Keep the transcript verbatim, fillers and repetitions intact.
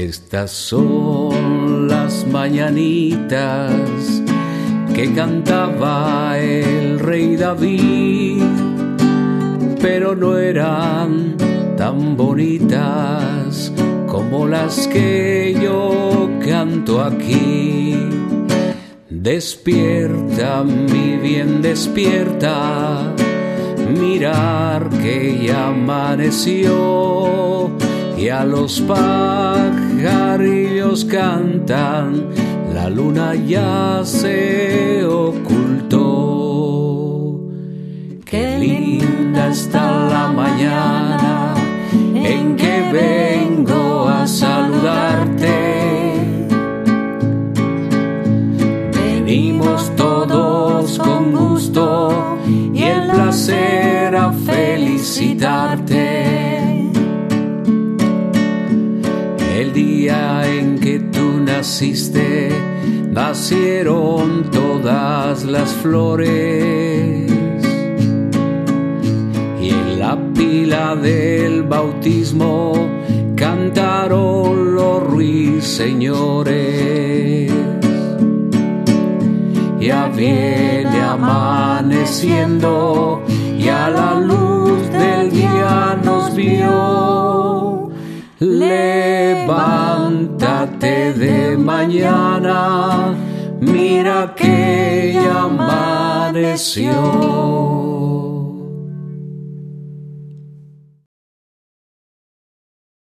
Estas son las mañanitas que cantaba el rey David, pero no eran tan bonitas como las que yo canto aquí. Despierta, mi bien, despierta, mirar que ya amaneció y a los pajarillos cantan, la luna ya se ocultó. Qué linda está la mañana en que vengo a saludarte. Venimos todos con gusto y el placer a felicitarte. El día en que tú naciste, nacieron todas las flores, y en la pila del bautismo cantaron los ruiseñores. Ya viene amaneciendo y a la luz del día nos vio. Levántate de mañana, mira que ya amaneció.